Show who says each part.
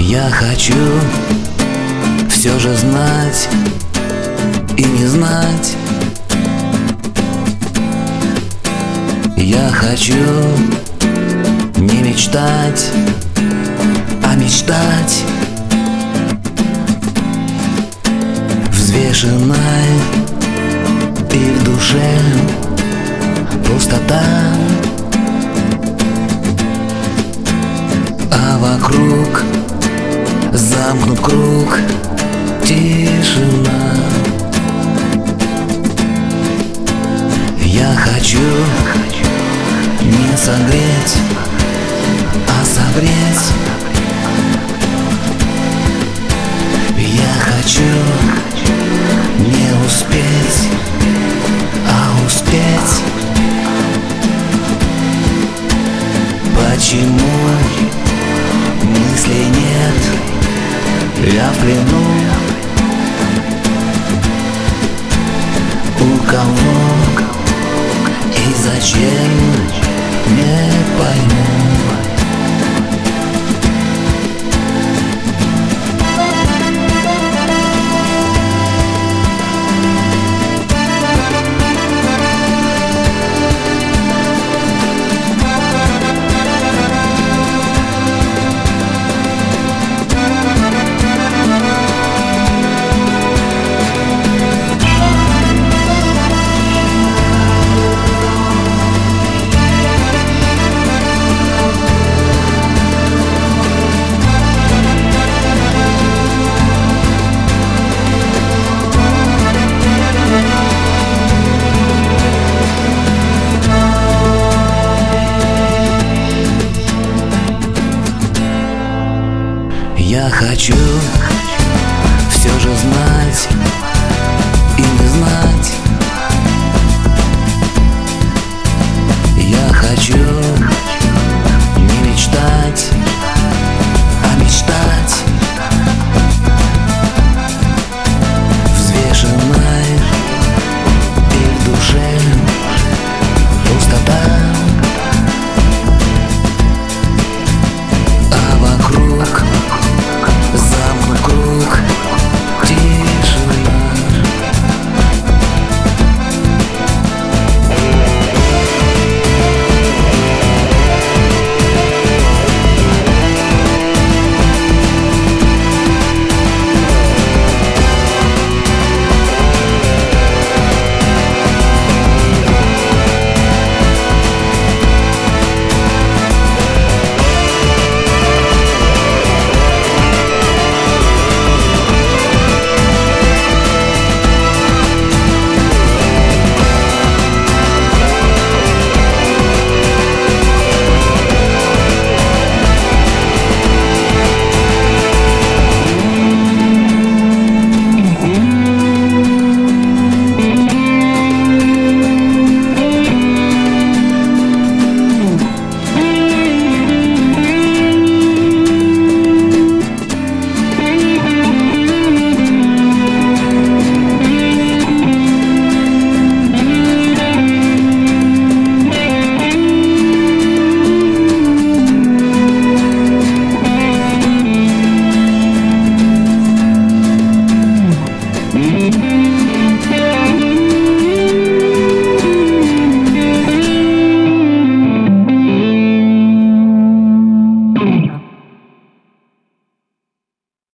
Speaker 1: Я хочу все же знать и не знать. Я хочу не мечтать, а мечтать. Взвешенной и в душе пустота, а вокруг замкнут круг, тишина. Я хочу не согреть, а согреть. Я хочу не успеть, а успеть. Почему мыслей нет? Я в плену. У кого и зачем, не пойму. Я хочу все же знать